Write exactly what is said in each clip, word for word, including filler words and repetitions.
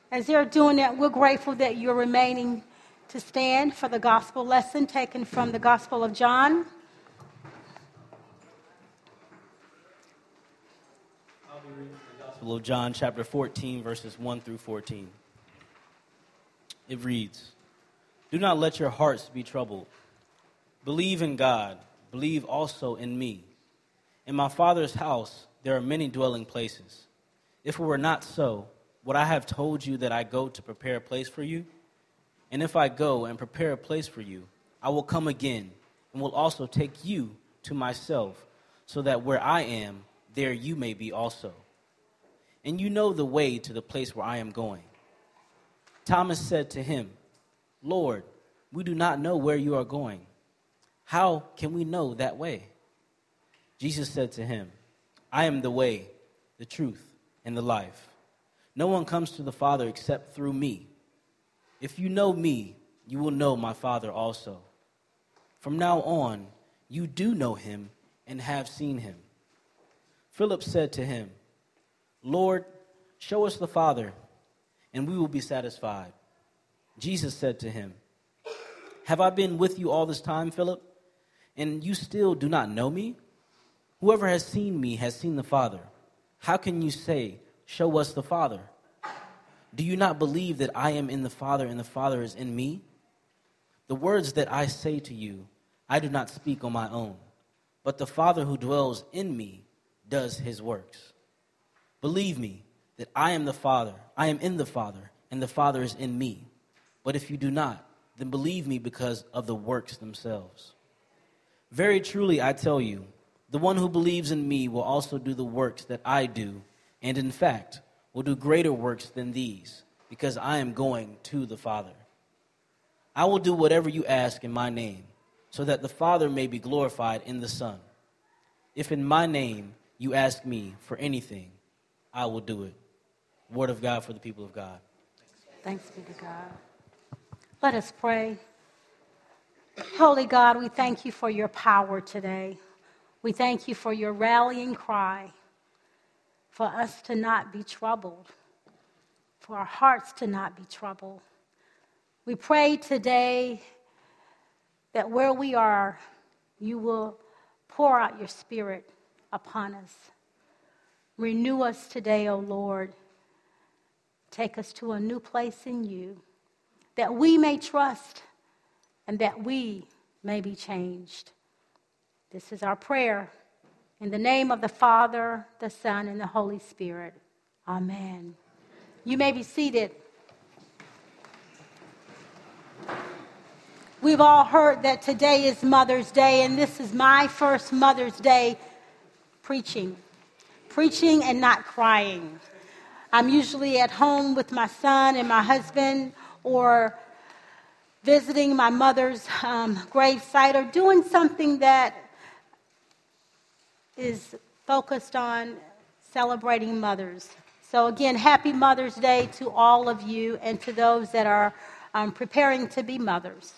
As they're doing that, we're grateful that you're remaining to stand for the gospel lesson taken from the Gospel of John. I'll be reading the Gospel of John, chapter fourteen, verses one through fourteen. It reads, "Do not let your hearts be troubled. Believe in God. Believe also in me. In my Father's house there are many dwelling places. If it were not so, would I have told you that I go to prepare a place for you? And if I go and prepare a place for you, I will come again and will also take you to myself, so that where I am, there you may be also. And you know the way to the place where I am going." Thomas said to him, "Lord, we do not know where you are going. How can we know that way?" Jesus said to him, "I am the way, the truth, and the life. No one comes to the Father except through me. If you know me, you will know my Father also. From now on, you do know him and have seen him." Philip said to him, "Lord, show us the Father, and we will be satisfied." Jesus said to him, "Have I been with you all this time, Philip, and you still do not know me? Whoever has seen me has seen the Father. How can you say, 'Show us the Father'? Do you not believe that I am in the Father and the Father is in me? The words that I say to you, I do not speak on my own, but the Father who dwells in me does his works. Believe me that I am the Father, I am in the Father, and the Father is in me. But if you do not, then believe me because of the works themselves. Very truly I tell you, the one who believes in me will also do the works that I do, and in fact will do greater works than these, because I am going to the Father. I will do whatever you ask in my name, so that the Father may be glorified in the Son. If in my name you ask me for anything, I will do it." Word of God for the people of God. Thanks be to God. Let us pray. Holy God, we thank you for your power today. We thank you for your rallying cry, for us to not be troubled, for our hearts to not be troubled. We pray today that where we are, you will pour out your Spirit upon us. Renew us today, O Lord. Take us to a new place in you, that we may trust and that we may be changed. This is our prayer. In the name of the Father, the Son, and the Holy Spirit. Amen. You may be seated. We've all heard that today is Mother's Day, and this is my first Mother's Day preaching. Preaching and not crying. I'm usually at home with my son and my husband, or visiting my mother's um, grave site, or doing something that is focused on celebrating mothers. So again, happy Mother's Day to all of you and to those that are um, preparing to be mothers.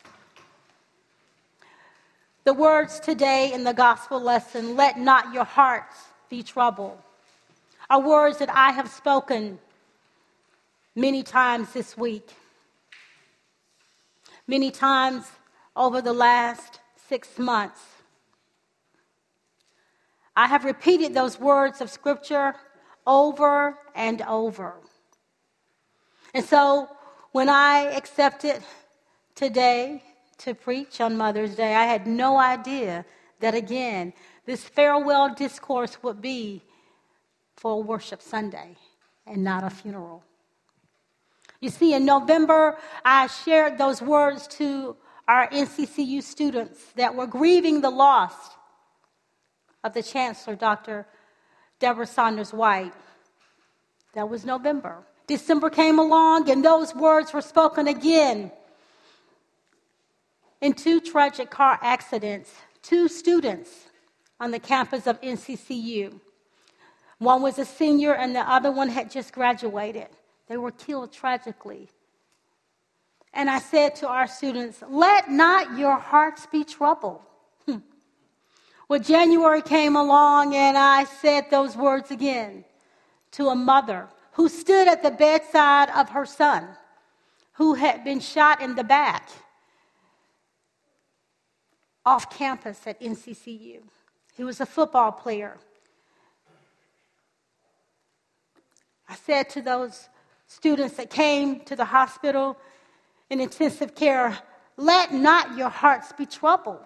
The words today in the gospel lesson, "Let not your hearts be troubled," are words that I have spoken many times this week, many times over the last six months. I have repeated those words of Scripture over and over. And so when I accepted today to preach on Mother's Day, I had no idea that, again, this farewell discourse would be for a worship Sunday and not a funeral. You see, in November, I shared those words to our N C C U students that were grieving the loss of the Chancellor, Doctor Deborah Saunders White. That was November. December came along, and those words were spoken again. In two tragic car accidents, two students on the campus of N C C U. One was a senior, and the other one had just graduated. They were killed tragically. And I said to our students, "Let not your hearts be troubled." Well, January came along, and I said those words again to a mother who stood at the bedside of her son, who had been shot in the back off campus at N C C U. He was a football player. I said to those students that came to the hospital in intensive care, let not your hearts be troubled.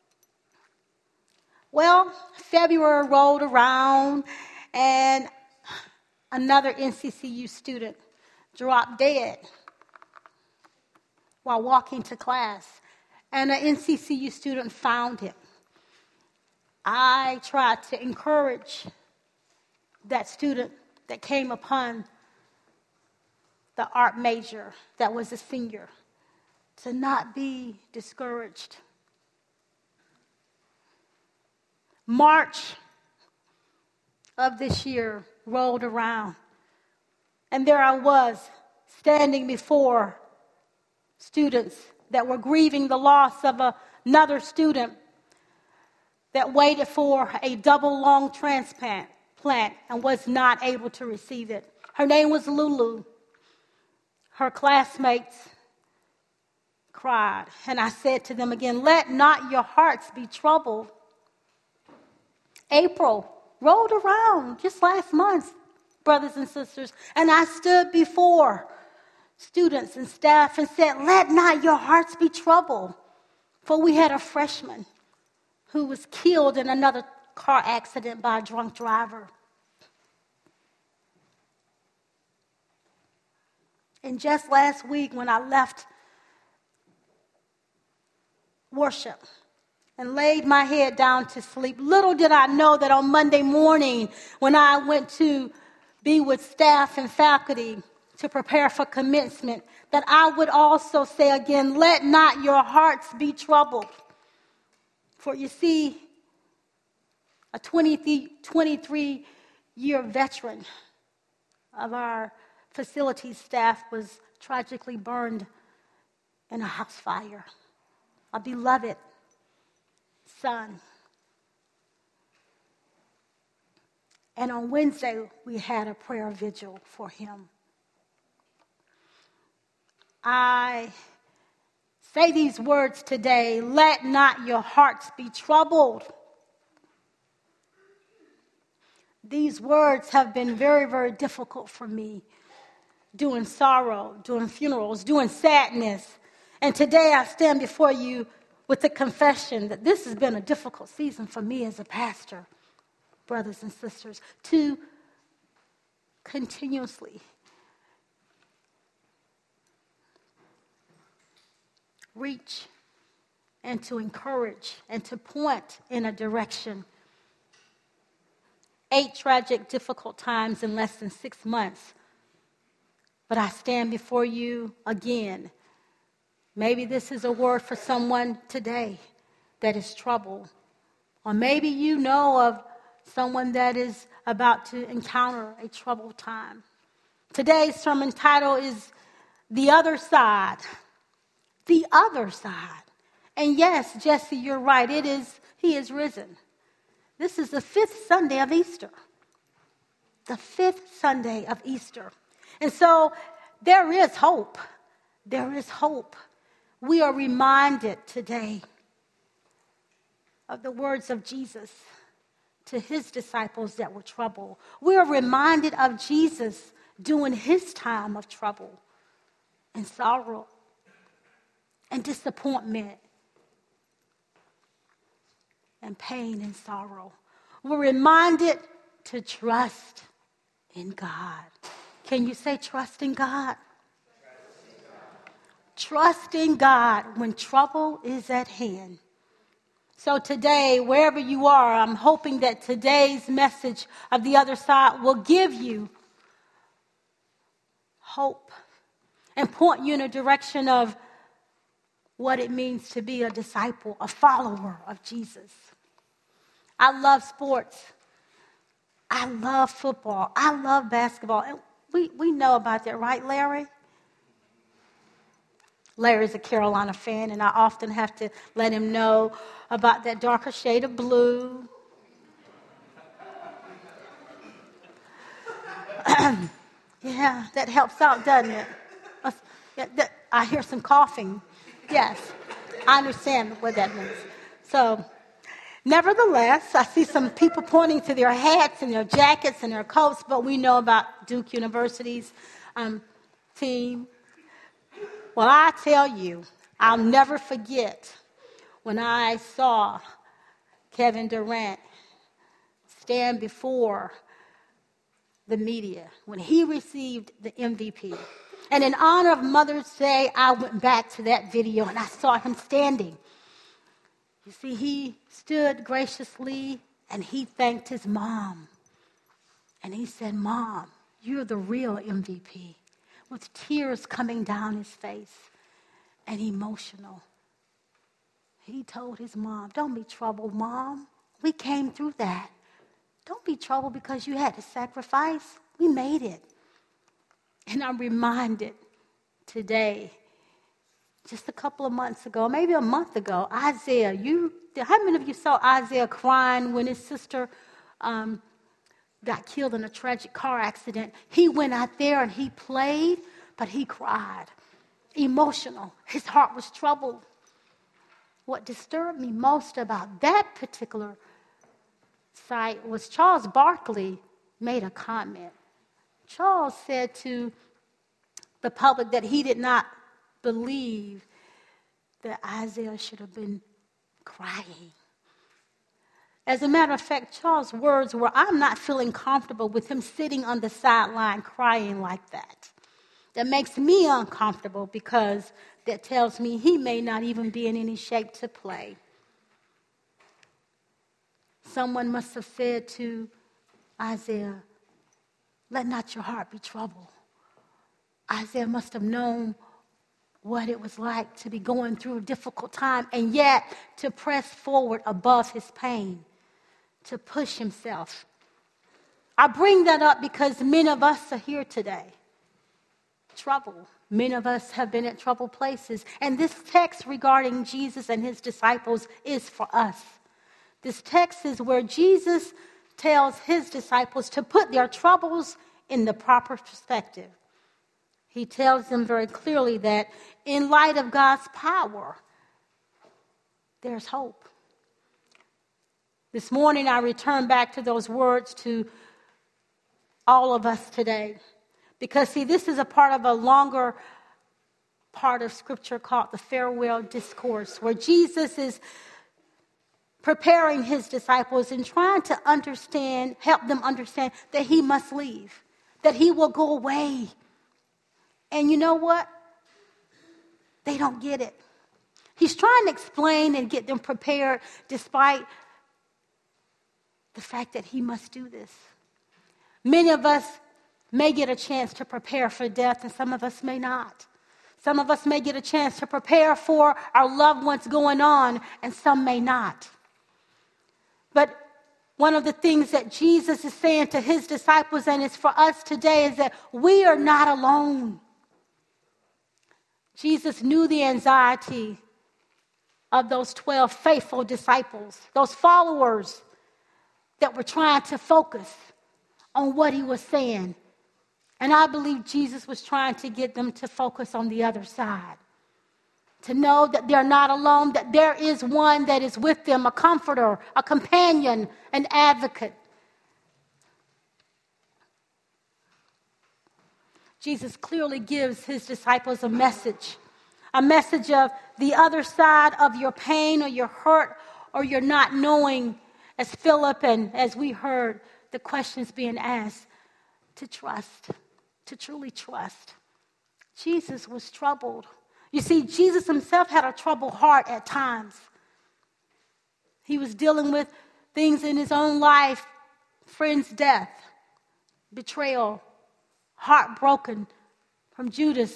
Well, February rolled around and another N C C U student dropped dead while walking to class, and an N C C U student found him. I tried to encourage that student that came upon the art major that was a senior to not be discouraged. March of this year rolled around, and there I was standing before students that were grieving the loss of a, another student that waited for a double lung transplant plant and was not able to receive it. Her name was Lulu. Her classmates cried, and I said to them again, let not your hearts be troubled. April rolled around just last month, brothers and sisters, and I stood before students and staff and said, let not your hearts be troubled. For we had a freshman who was killed in another car accident by a drunk driver. And just last week when I left worship and laid my head down to sleep, little did I know that on Monday morning when I went to be with staff and faculty to prepare for commencement, that I would also say again, let not your hearts be troubled. For you see, a twenty-three-year veteran of our facilities staff was tragically burned in a house fire. A beloved son. And on Wednesday, we had a prayer vigil for him. I say these words today, let not your hearts be troubled. These words have been very, very difficult for me, doing sorrow, doing funerals, doing sadness. And today I stand before you with the confession that this has been a difficult season for me as a pastor, brothers and sisters, to continuously reach and to encourage and to point in a direction. Eight tragic, difficult times in less than six months. But I stand before you again. Maybe this is a word for someone today that is troubled. Or maybe you know of someone that is about to encounter a troubled time. Today's sermon title is The Other Side. The other side. And yes, Jesse, you're right. It is, he is risen. This is the fifth Sunday of Easter. The fifth Sunday of Easter. And so there is hope. There is hope. We are reminded today of the words of Jesus to his disciples that were troubled. We are reminded of Jesus during his time of trouble and sorrow and disappointment and pain and sorrow. We're reminded to trust in God. Can you say trust in God? Trust in God when trouble is at hand. So today, wherever you are, I'm hoping that today's message of the other side will give you hope and point you in a direction of what it means to be a disciple, a follower of Jesus. I love sports. I love football. I love basketball. And we, we know about that, right, Larry? Larry's a Carolina fan, and I often have to let him know about that darker shade of blue. Yeah, that helps out, doesn't it? Uh, yeah, that, I hear some coughing. Yes, I understand what that means. So, nevertheless, I see some people pointing to their hats and their jackets and their coats, but we know about Duke University's um, team. Well, I tell you, I'll never forget when I saw Kevin Durant stand before the media when he received the M V P. And in honor of Mother's Day, I went back to that video and I saw him standing. You see, he stood graciously and he thanked his mom. And he said, "Mom, you're the real M V P," with tears coming down his face and emotional. He told his mom, "Don't be troubled, Mom. We came through that. Don't be troubled because you had to sacrifice. We made it." And I'm reminded today, just a couple of months ago, maybe a month ago, Isaiah, you, how many of you saw Isaiah crying when his sister um, got killed in a tragic car accident? He went out there and he played, but he cried. Emotional. His heart was troubled. What disturbed me most about that particular site was Charles Barkley made a comment. Charles said to the public that he did not believe that Isaiah should have been crying. As a matter of fact, Charles' words were, "I'm not feeling comfortable with him sitting on the sideline crying like that. That makes me uncomfortable because that tells me he may not even be in any shape to play." Someone must have said to Isaiah, "Let not your heart be troubled." Isaiah must have known what it was like to be going through a difficult time and yet to press forward above his pain, to push himself. I bring that up because many of us are here today. Trouble. Many of us have been at troubled places. And this text regarding Jesus and his disciples is for us. This text is where Jesus tells his disciples to put their troubles in the proper perspective. He tells them very clearly that in light of God's power, there's hope. This morning I return back to those words to all of us today. Because, see, this is a part of a longer part of Scripture called the farewell discourse, where Jesus is preparing his disciples and trying to understand, help them understand that he must leave, that he will go away. And you know what? They don't get it. He's trying to explain and get them prepared despite the fact that he must do this. Many of us may get a chance to prepare for death, and some of us may not. Some of us may get a chance to prepare for our loved ones going on, and some may not. But one of the things that Jesus is saying to his disciples, and it's for us today, is that we are not alone. Jesus knew the anxiety of those twelve faithful disciples, those followers that were trying to focus on what he was saying. And I believe Jesus was trying to get them to focus on the other side, to know that they're not alone, that there is one that is with them, a comforter, a companion, an advocate. Jesus clearly gives his disciples a message, a message of the other side of your pain or your hurt or your not knowing, as Philip and as we heard the questions being asked, to trust, to truly trust. Jesus was troubled. You see, Jesus himself had a troubled heart at times. He was dealing with things in his own life, friend's death, betrayal, heartbroken from Judas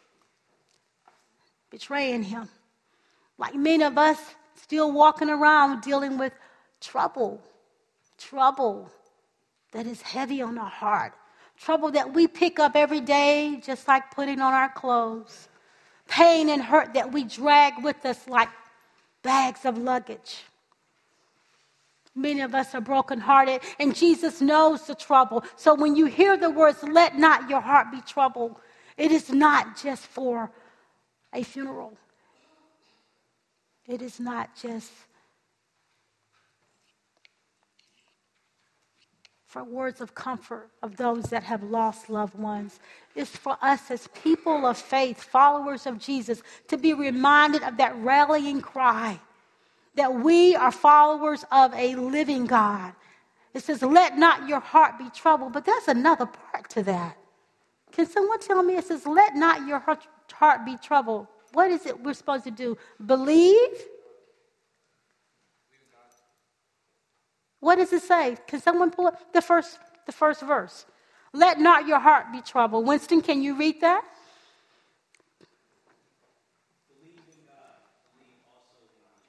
betraying him. Like many of us, still walking around dealing with trouble, trouble that is heavy on our heart, trouble that we pick up every day just like putting on our clothes, pain and hurt that we drag with us like bags of luggage. Many of us are brokenhearted, and Jesus knows the trouble. So when you hear the words, let not your heart be troubled, it is not just for a funeral. It is not just for words of comfort of those that have lost loved ones. It's for us as people of faith, followers of Jesus, to be reminded of that rallying cry that we are followers of a living God. It says, let not your heart be troubled, but there's another part to that. Can someone tell me? It says, let not your heart be troubled. What is it we're supposed to do? Believe? What does it say? Can someone pull up the first, the first verse? Let not your heart be troubled. Winston, can you read that? Believe in God. Believe also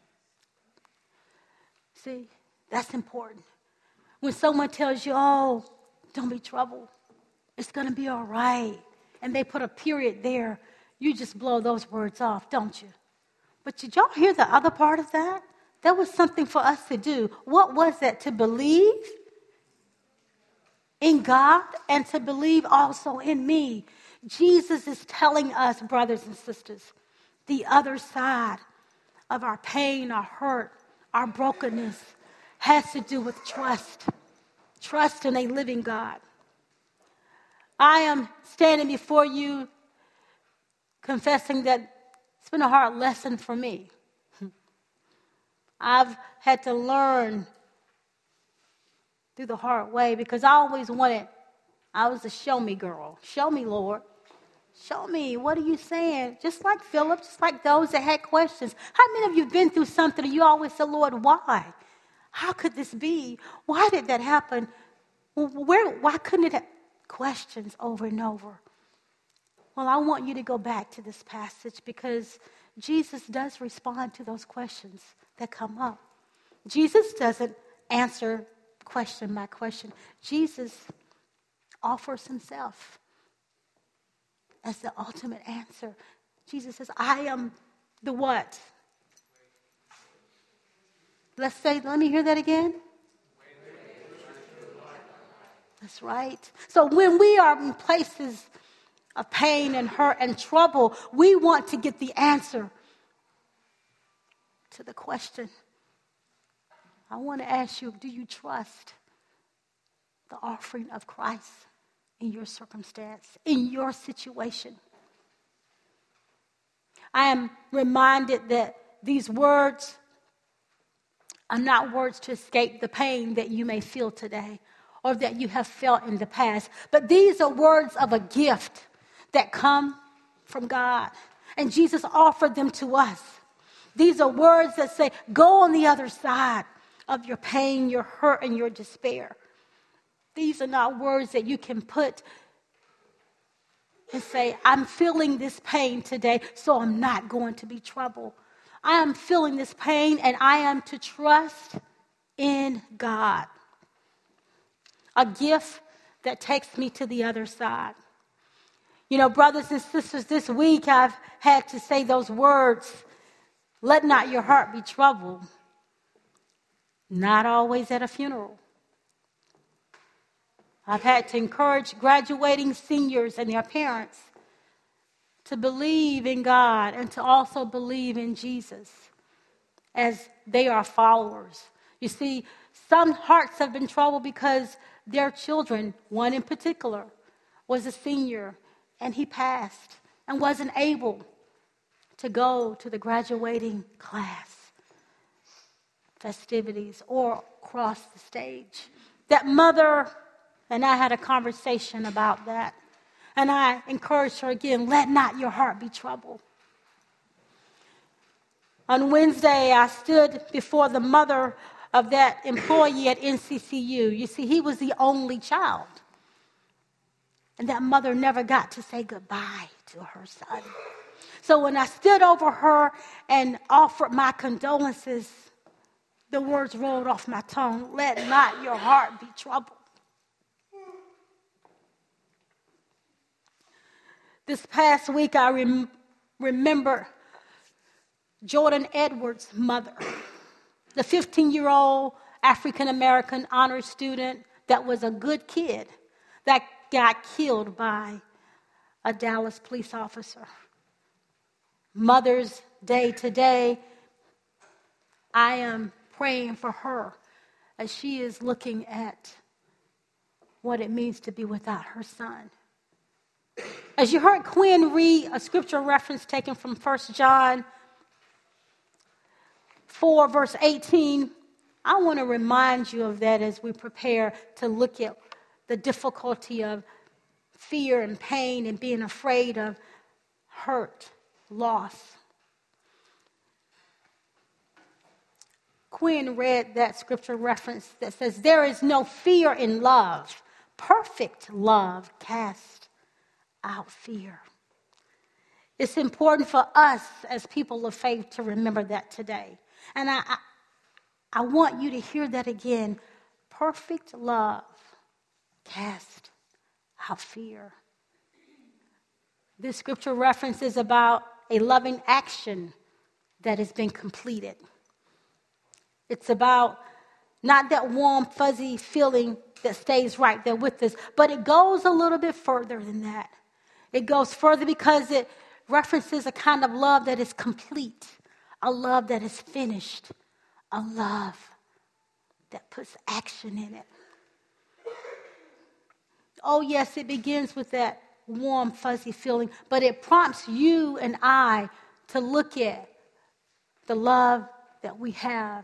in me. See, that's important. When someone tells you, oh, don't be troubled, it's going to be all right, and they put a period there, you just blow those words off, don't you? But did y'all hear the other part of that? That was something for us to do. What was that? To believe in God and to believe also in me. Jesus is telling us, brothers and sisters, the other side of our pain, our hurt, our brokenness has to do with trust. Trust in a living God. I am standing before you confessing that it's been a hard lesson for me. I've had to learn through the hard way because I always wanted, I was a show me girl. Show me, Lord. Show me. What are you saying? Just like Philip, just like those that had questions. How many of you have been through something and you always said, Lord, why? How could this be? Why did that happen? Where? Why couldn't it have? Questions over and over. Well, I want you to go back to this passage because Jesus does respond to those questions that come up. Jesus doesn't answer question by question. Jesus offers himself as the ultimate answer. Jesus says, I am the what? Let's say, let me hear that again. That's right. So when we are in places of pain and hurt and trouble, we want to get the answer to the question. I want to ask you, do you trust the offering of Christ in your circumstance, in your situation? I am reminded that these words are not words to escape the pain that you may feel today or that you have felt in the past, but these are words of a gift that come from God, and Jesus offered them to us. These are words that say, go on the other side of your pain, your hurt, and your despair. These are not words that you can put and say, I'm feeling this pain today, so I'm not going to be troubled. I am feeling this pain, and I am to trust in God. A gift that takes me to the other side. You know, brothers and sisters, this week I've had to say those words, let not your heart be troubled. Not always at a funeral. I've had to encourage graduating seniors and their parents to believe in God and to also believe in Jesus as they are followers. You see, some hearts have been troubled because their children, one in particular, was a senior and he passed and wasn't able to go to the graduating class festivities or cross the stage. That mother and I had a conversation about that. And I encouraged her again, let not your heart be troubled. On Wednesday, I stood before the mother of that employee at N C C U. You see, he was the only child. And that mother never got to say goodbye to her son. So when I stood over her and offered my condolences, the words rolled off my tongue, let not your heart be troubled. This past week, I rem- remember Jordan Edwards' mother, the fifteen-year-old African American honor student that was a good kid that got killed by a Dallas police officer. Mother's Day today, I am praying for her as she is looking at what it means to be without her son. As you heard Quinn read a scripture reference taken from First John four, verse eighteen, I want to remind you of that as we prepare to look at the difficulty of fear and pain and being afraid of hurt, loss. Quinn read that scripture reference that says, there is no fear in love. Perfect love casts out fear. It's important for us as people of faith to remember that today. And I, I, I want you to hear that again. Perfect love casts out fear. This scripture reference is about a loving action that has been completed. It's about not that warm, fuzzy feeling that stays right there with us, but it goes a little bit further than that. It goes further because it references a kind of love that is complete, a love that is finished, a love that puts action in it. Oh, yes, it begins with that warm, fuzzy feeling, but it prompts you and I to look at the love that we have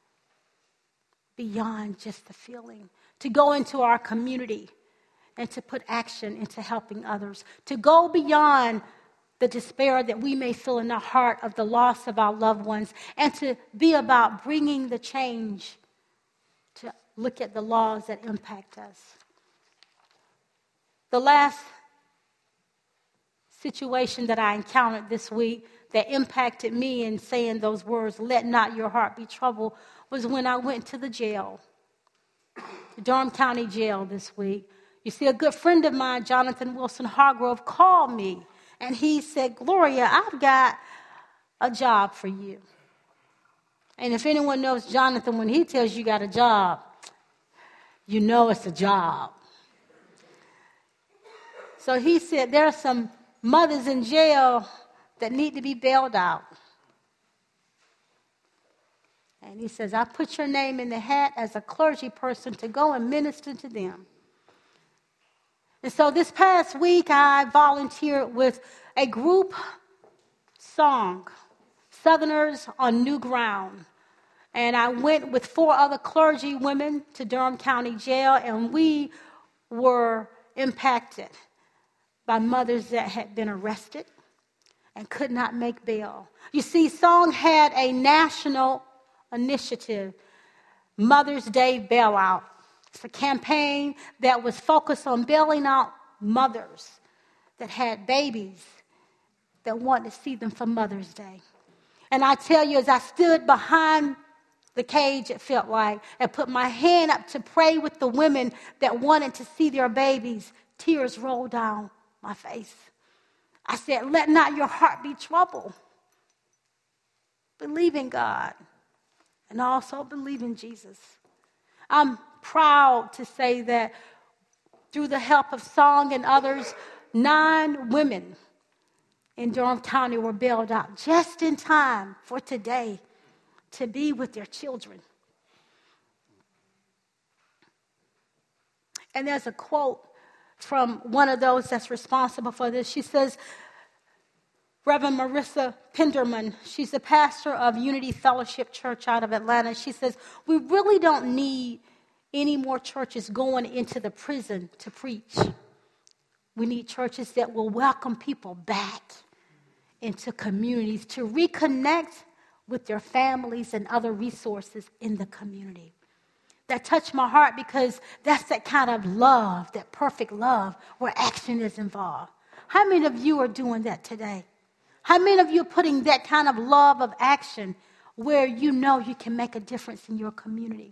beyond just the feeling, to go into our community and to put action into helping others, to go beyond the despair that we may feel in the heart of the loss of our loved ones, and to be about bringing the change to look at the laws that impact us. The last situation that I encountered this week that impacted me in saying those words, let not your heart be troubled, was when I went to the jail, the Durham County Jail this week. You see, a good friend of mine, Jonathan Wilson Hargrove, called me, and he said, Gloria, I've got a job for you. And if anyone knows Jonathan, when he tells you got a job, you know it's a job. So he said, there are some mothers in jail that need to be bailed out. And he says, I put your name in the hat as a clergy person to go and minister to them. And so this past week, I volunteered with a group song, Southerners on New Ground. And I went with four other clergy women to Durham County Jail, and we were impacted by mothers that had been arrested and could not make bail. You see, Song had a national initiative, Mother's Day Bailout. It's a campaign that was focused on bailing out mothers that had babies that wanted to see them for Mother's Day. And I tell you, as I stood behind the cage, it felt like, and put my hand up to pray with the women that wanted to see their babies, tears rolled down my face. I said, let not your heart be troubled. Believe in God and also believe in Jesus. I'm proud to say that through the help of Song and others, nine women in Durham County were bailed out just in time for today to be with their children. And there's a quote from one of those that's responsible for this. She says, Reverend Marissa Penderman, she's the pastor of Unity Fellowship Church out of Atlanta. She says, we really don't need any more churches going into the prison to preach. We need churches that will welcome people back into communities to reconnect with their families and other resources in the community. That touched my heart because that's that kind of love, that perfect love where action is involved. How many of you are doing that today? How many of you are putting that kind of love of action where you know you can make a difference in your community?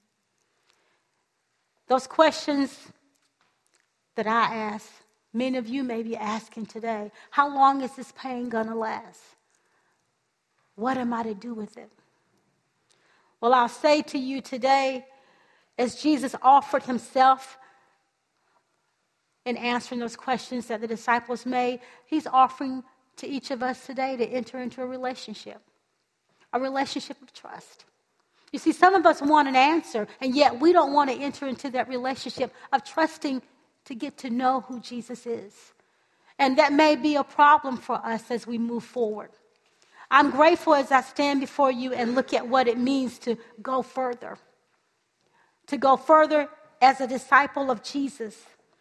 Those questions that I ask, many of you may be asking today. How long is this pain going to last? What am I to do with it? Well, I'll say to you today, as Jesus offered himself in answering those questions that the disciples made, he's offering to each of us today to enter into a relationship, a relationship of trust. You see, some of us want an answer, and yet we don't want to enter into that relationship of trusting to get to know who Jesus is. And that may be a problem for us as we move forward. I'm grateful as I stand before you and look at what it means to go further. To go further as a disciple of Jesus.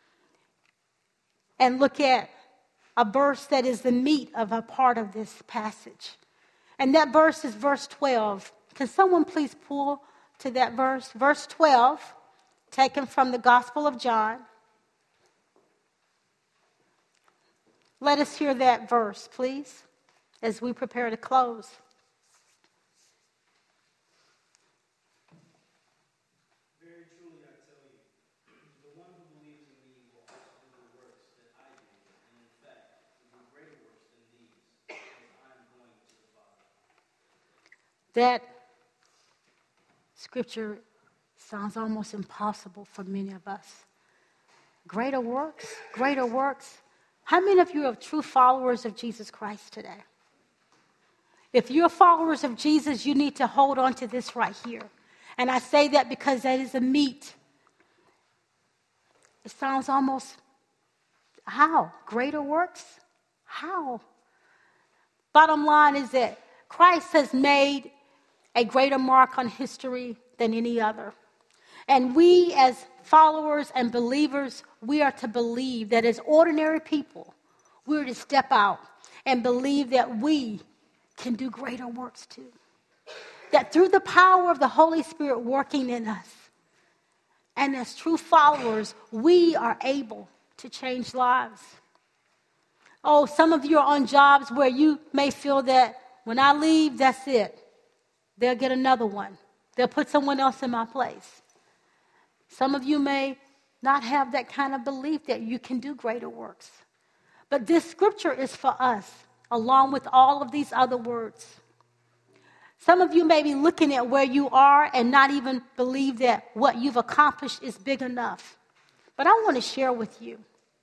And look at a verse that is the meat of a part of this passage. And that verse is verse twelve. Can someone please pull to that verse? Verse twelve, taken from the Gospel of John. Let us hear that verse, please, as we prepare to close. Very truly I tell you, the one who believes in me will also do the works that I do, and in fact, will do greater works than these, because I am going to the Father. That scripture sounds almost impossible for many of us. Greater works, greater works. How many of you are true followers of Jesus Christ today? If you're followers of Jesus, you need to hold on to this right here. And I say that because that is a meat. It sounds almost, how? Greater works? How? Bottom line is that Christ has made a greater mark on history than any other. And we as followers and believers, we are to believe that as ordinary people, we're to step out and believe that we can do greater works too. That through the power of the Holy Spirit working in us, and as true followers, we are able to change lives. Oh, some of you are on jobs where you may feel that when I leave, that's it. They'll get another one. They'll put someone else in my place. Some of you may not have that kind of belief that you can do greater works. But this scripture is for us, along with all of these other words. Some of you may be looking at where you are and not even believe that what you've accomplished is big enough. But I want to share with you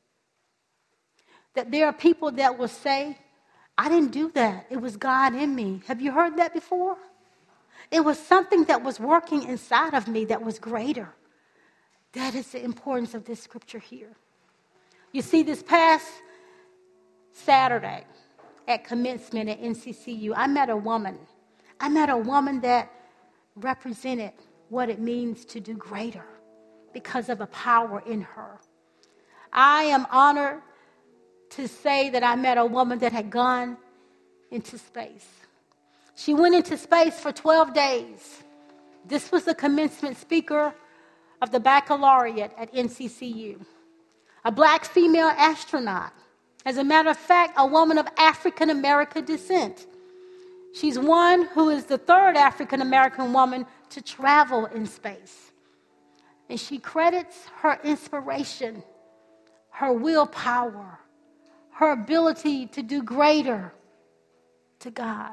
that there are people that will say, I didn't do that. It was God in me. Have you heard that before? It was something that was working inside of me that was greater. That is the importance of this scripture here. You see, this past Saturday at commencement at N C C U, I met a woman. I met a woman that represented what it means to do greater because of a power in her. I am honored to say that I met a woman that had gone into space. She went into space for twelve days. This was the commencement speaker of the baccalaureate at N C C U. A black female astronaut. As a matter of fact, a woman of African American descent. She's one who is the third African American woman to travel in space. And she credits her inspiration, her willpower, her ability to do greater to God.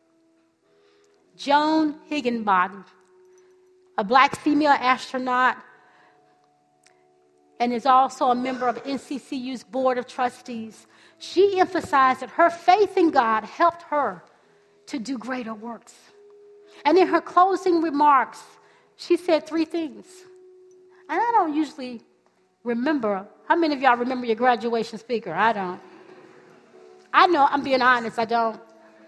Joan Higginbottom, a black female astronaut, and is also a member of N C C U's Board of Trustees. She emphasized that her faith in God helped her to do greater works. And in her closing remarks, she said three things. And I don't usually remember. How many of y'all remember your graduation speaker? I don't. I know, I'm being honest, I don't.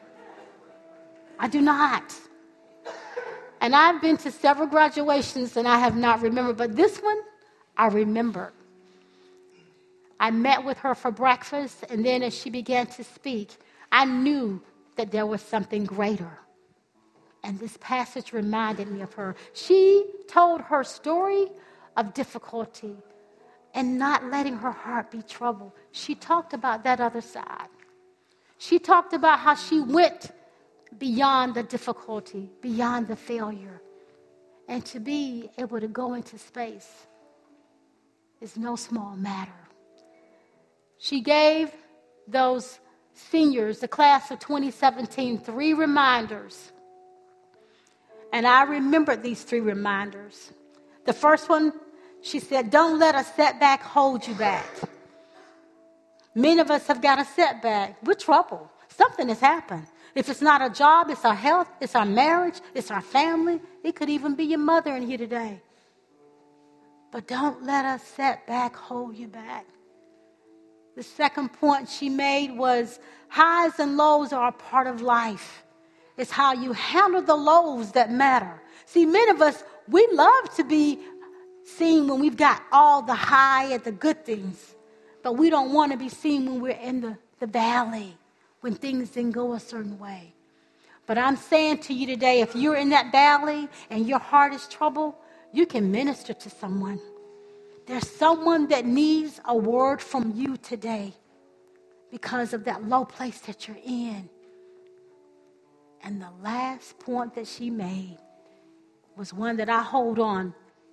I do not. And I've been to several graduations and I have not remembered, but this one, I remember. I met with her for breakfast, and then as she began to speak, I knew that there was something greater. And this passage reminded me of her. She told her story of difficulty and not letting her heart be troubled. She talked about that other side. She talked about how she went beyond the difficulty, beyond the failure. And to be able to go into space is no small matter. She gave those seniors, the class of twenty seventeen, three reminders. And I remembered these three reminders. The first one, she said, don't let a setback hold you back. Many of us have got a setback. We're troubled. Something has happened. If it's not a job, it's our health, it's our marriage, it's our family. It could even be your mother in here today. But don't let a setback hold you back. The second point she made was highs and lows are a part of life. It's how you handle the lows that matter. See, many of us, we love to be seen when we've got all the high and the good things. But we don't want to be seen when we're in the, the valley, when things didn't go a certain way. But I'm saying to you today, if you're in that valley and your heart is troubled, you can minister to someone. There's someone that needs a word from you today because of that low place that you're in. And the last point that she made was one that I hold on.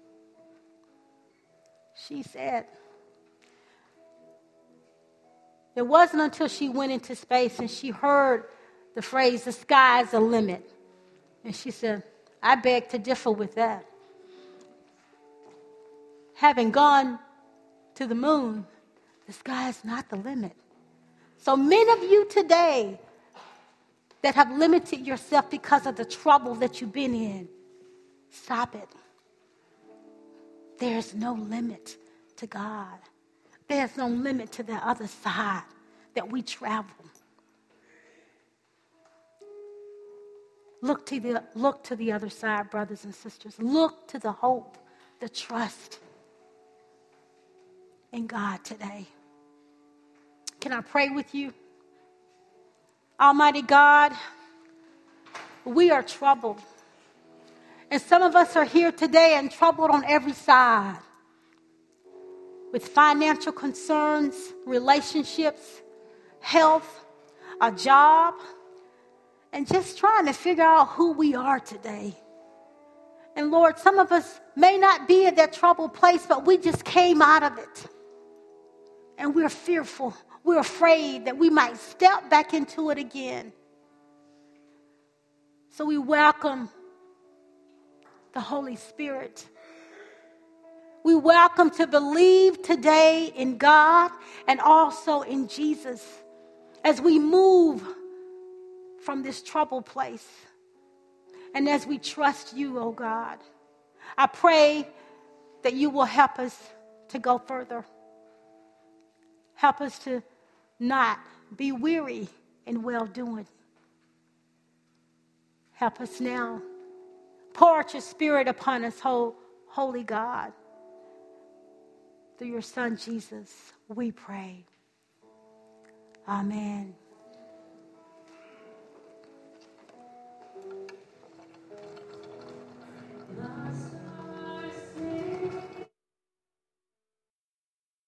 She said, it wasn't until she went into space and she heard the phrase, the sky's the limit. And she said, I beg to differ with that. Having gone to the moon, the sky is not the limit. So many of you today that have limited yourself because of the trouble that you've been in, stop it. There's no limit to God. There's no limit to the other side that we travel. Look to the, look to the other side, brothers and sisters. Look to the hope, the trust in God today. Can I pray with you? Almighty God, we are troubled. And some of us are here today and troubled on every side with financial concerns, relationships, health, a job, and just trying to figure out who we are today. And Lord, some of us may not be at that troubled place, but we just came out of it. And we're fearful. We're afraid that we might step back into it again. So we welcome the Holy Spirit. We welcome to believe today in God and also in Jesus as we move from this troubled place and as we trust you, oh God. I pray that you will help us to go further. Help us to not be weary in well-doing. Help us now. Pour out your Spirit upon us, holy God. Through your Son, Jesus, we pray. Amen.